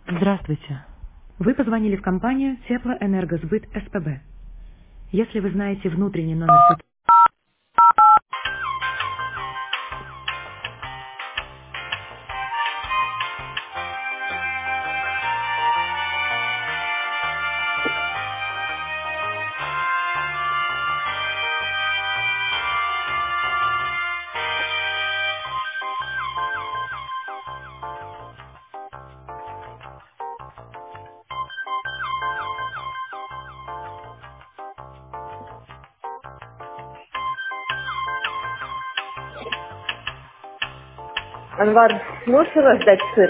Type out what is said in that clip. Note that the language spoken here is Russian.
Здравствуйте. Вы позвонили в компанию Теплоэнергосбыт СПБ. Если вы знаете внутренний номер Анвар, можешь раздать сыр?